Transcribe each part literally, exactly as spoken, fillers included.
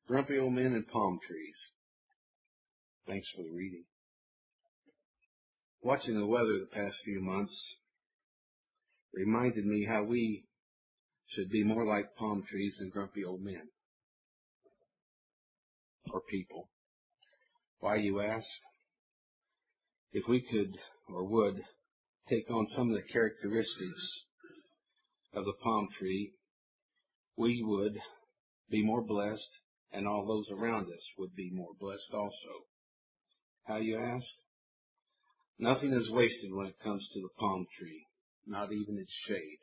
Grumpy Old Men and Palm Trees. Thanks for the reading. Watching the weather the past few months reminded me how we should be more like palm trees than grumpy old men or people. Why, you ask? If we could or would take on some of the characteristics of the palm tree, we would be more blessed, and all those around us would be more blessed also. How, you ask? Nothing is wasted when it comes to the palm tree, not even its shade.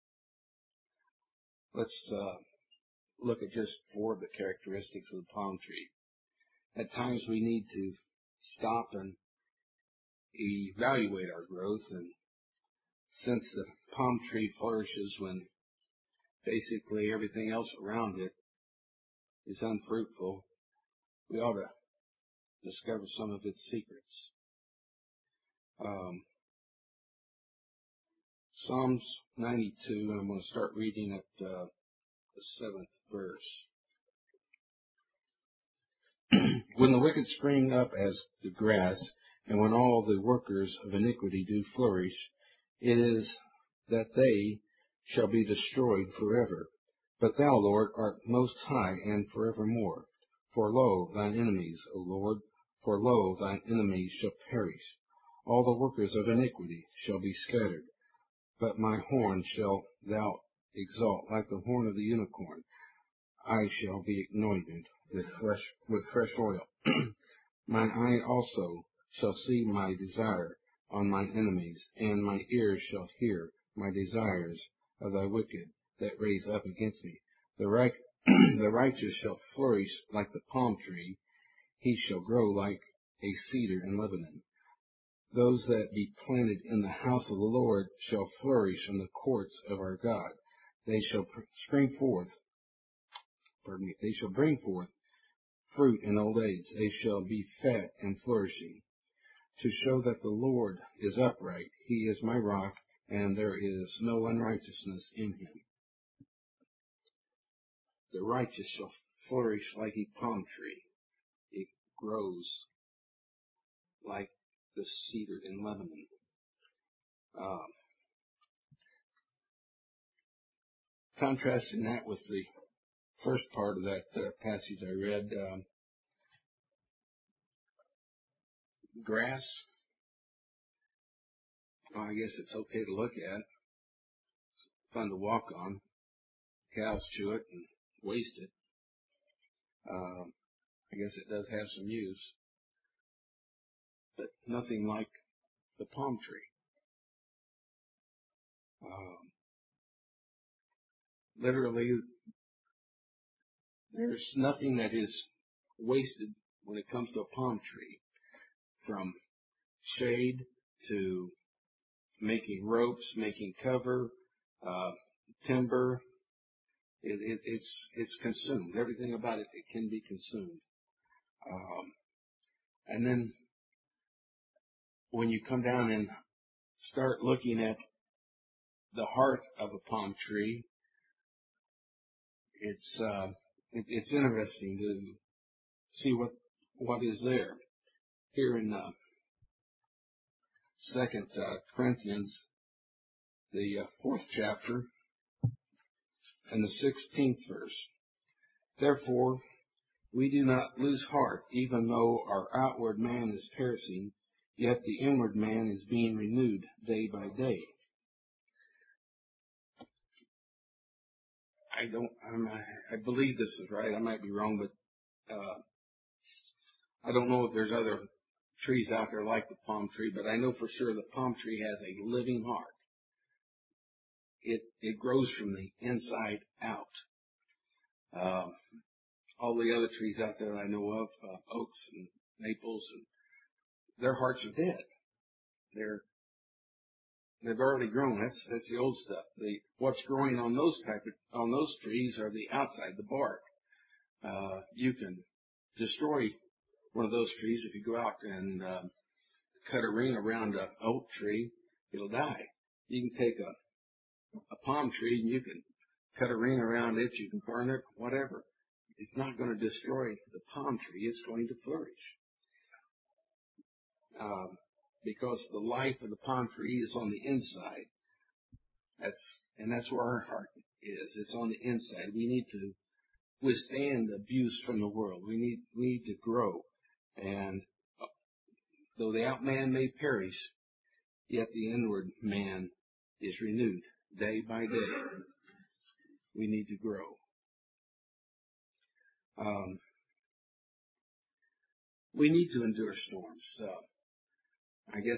Let's uh, look at just four of the characteristics of the palm tree. At times we need to stop and evaluate our growth, and since the palm tree flourishes when basically everything else around it is unfruitful, we ought to discover some of its secrets. Um, Psalms ninety-two, and I'm going to start reading at uh, the seventh verse. When the wicked spring up as the grass, and when all the workers of iniquity do flourish, it is that they shall be destroyed forever. But thou, Lord, art most high and forevermore. For lo, thine enemies, O Lord, for lo, thine enemies shall perish. All the workers of iniquity shall be scattered. But my horn shall thou exalt, like the horn of the unicorn. I shall be anointed with fresh, with fresh oil. Mine eye also shall see my desire on mine enemies, and my ears shall hear my desires of thy wicked that raise up against me. The, right, the righteous shall flourish like the palm tree. He shall grow like a cedar in Lebanon. Those that be planted in the house of the Lord shall flourish in the courts of our God. They shall spring forth, pardon me, they shall bring forth fruit in old age. They shall be fat and flourishing, to show that the Lord is upright. He is my rock, and there is no unrighteousness in him. The righteous shall flourish like a palm tree. It grows like the cedar in Lebanon. Um, contrasting that with the first part of that uh, passage I read, um, grass, well, I guess it's okay to look at. It's fun to walk on. Cows chew it and waste it. Um, I guess it does have some use, but nothing like the palm tree. Um, literally, there's nothing that is wasted when it comes to a palm tree, from shade to making ropes, making cover, uh, timber. It, it, it's it's consumed. Everything about it, it can be consumed. Um, and then when you come down and start looking at the heart of a palm tree, it's uh, it, it's interesting to see what what is there. Here in uh, Second uh, Corinthians, the uh, fourth chapter, and the sixteenth verse. Therefore, we do not lose heart, even though our outward man is perishing, yet the inward man is being renewed day by day. I don't, I'm, I believe this is right. I might be wrong, but uh, I don't know if there's other trees out there like the palm tree, but I know for sure the palm tree has a living heart. It it grows from the inside out. Um, all the other trees out there I know of, uh, oaks and maples, and their hearts are dead. They're they've already grown. That's that's the old stuff. The what's growing on those type of, on those trees are the outside, the bark. Uh, you can destroy one of those trees if you go out and uh, cut a ring around an oak tree. It'll die. You can take a a palm tree and you can cut a ring around it. You can burn it, whatever. It's not going to destroy the palm tree. It's going to flourish. Um, because the life of the palm tree is on the inside. That's, and that's where our heart is. It's on the inside. We need to withstand abuse from the world. We need, we need to grow. And though the out man may perish, yet the inward man is renewed day by day. We need to grow. Um, we need to endure storms. Uh, I guess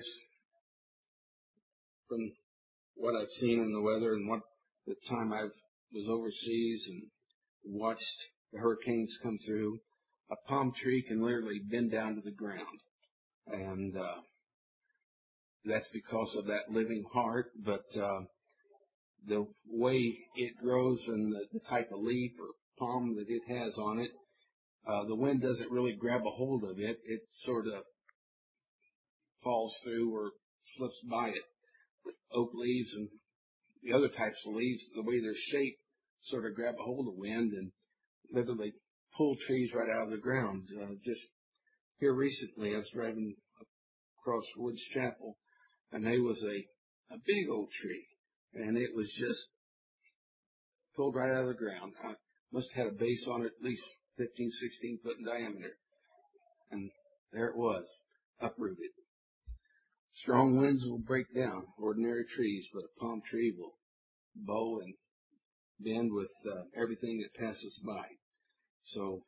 from what I've seen in the weather and what the time I was overseas and watched the hurricanes come through, a palm tree can literally bend down to the ground. And uh, that's because of that living heart. But uh, the way it grows and the, the type of leaf or palm that it has on it, uh, the wind doesn't really grab a hold of it. It sort of falls through or slips by it. Oak leaves and the other types of leaves, the way they're shaped, sort of grab a hold of wind and literally pull trees right out of the ground. Uh, just here recently, I was driving across Woods Chapel, and there was a, a big old tree, and it was just pulled right out of the ground. I must have had a base on it at least fifteen, sixteen foot in diameter, and there it was, uprooted. Strong winds will break down ordinary trees, but a palm tree will bow and bend with uh, everything that passes by. So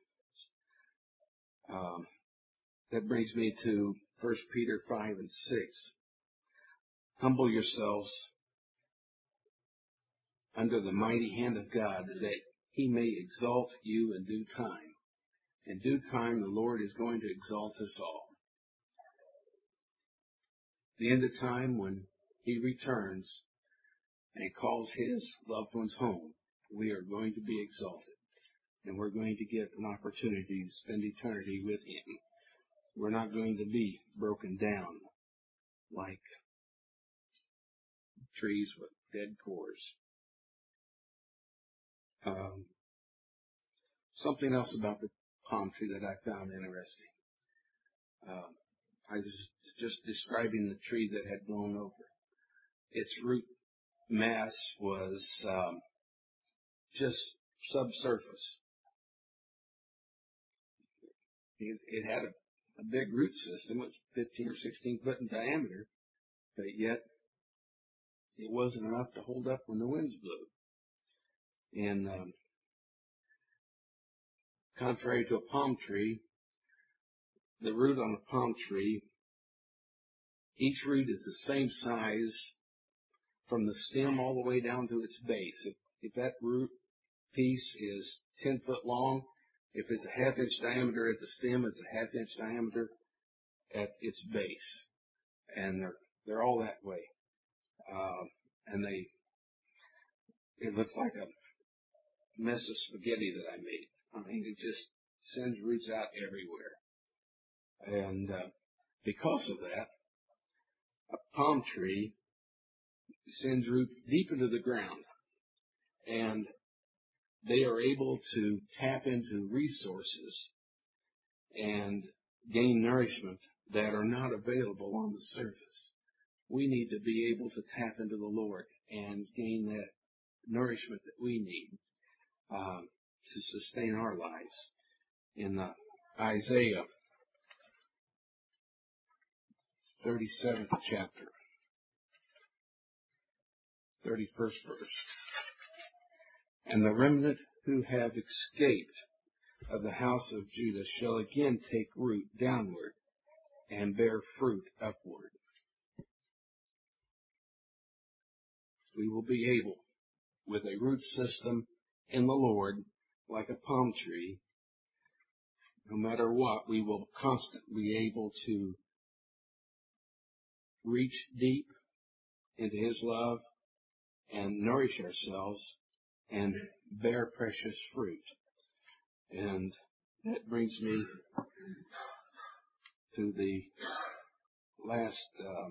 um, that brings me to First Peter five and six. Humble yourselves under the mighty hand of God, that he may exalt you in due time. In due time, the Lord is going to exalt us all. The end of time, when he returns and calls his loved ones home, we are going to be exalted. And we're going to get an opportunity to spend eternity with him. We're not going to be broken down like trees with dead cores. Um, something else about the palm tree that I found interesting. Uh, I was just describing the tree that had blown over. Its root mass was um, just subsurface. It, it had a, a big root system. It was fifteen or sixteen foot in diameter, but yet it wasn't enough to hold up when the winds blew. And um, contrary to a palm tree, the root on a palm tree, each root is the same size from the stem all the way down to its base. If, if that root piece is ten foot long, if it's a half inch diameter at the stem, it's a half inch diameter at its base. And they're, they're all that way. Uh, and they, it looks like a mess of spaghetti that I made. I mean, it just sends roots out everywhere. And, uh, because of that, a palm tree sends roots deep into the ground, and they are able to tap into resources and gain nourishment that are not available on the surface. We need to be able to tap into the Lord and gain that nourishment that we need um, to sustain our lives. In uh, Isaiah thirty-seventh chapter, thirty-first verse, and the remnant who have escaped of the house of Judah shall again take root downward and bear fruit upward. We will be able, with a root system in the Lord, like a palm tree, no matter what, we will constantly be able to reach deep into his love and nourish ourselves and bear precious fruit. And that brings me to the last um,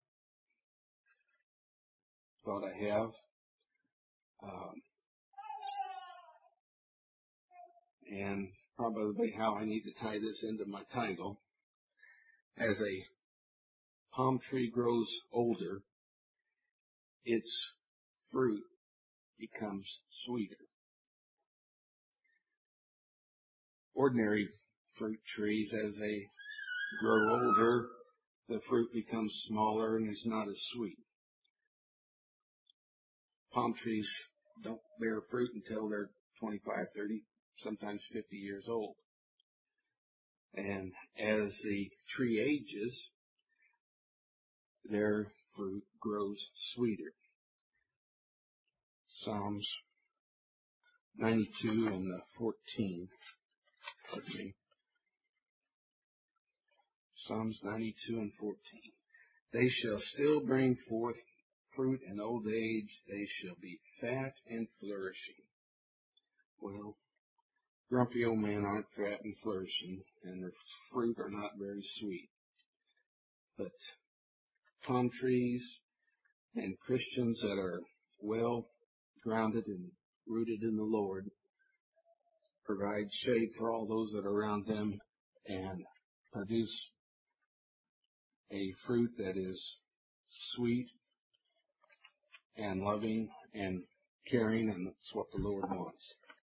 thought I have. Um, and probably how I need to tie this into my title. As a palm tree grows older, its fruit becomes sweeter. Ordinary fruit trees, as they grow older, the fruit becomes smaller and is not as sweet. Palm trees don't bear fruit until they're twenty-five, thirty, sometimes fifty years old. And as the tree ages, their fruit grows sweeter. Psalms ninety-two and the fourteen. Pardon me. Psalms ninety-two and fourteen. They shall still bring forth fruit in old age. They shall be fat and flourishing. Well, grumpy old men aren't fat and flourishing, and their fruit are not very sweet. But palm trees and Christians that are well grounded and rooted in the Lord provide shade for all those that are around them and produce a fruit that is sweet and loving and caring, and that's what the Lord wants.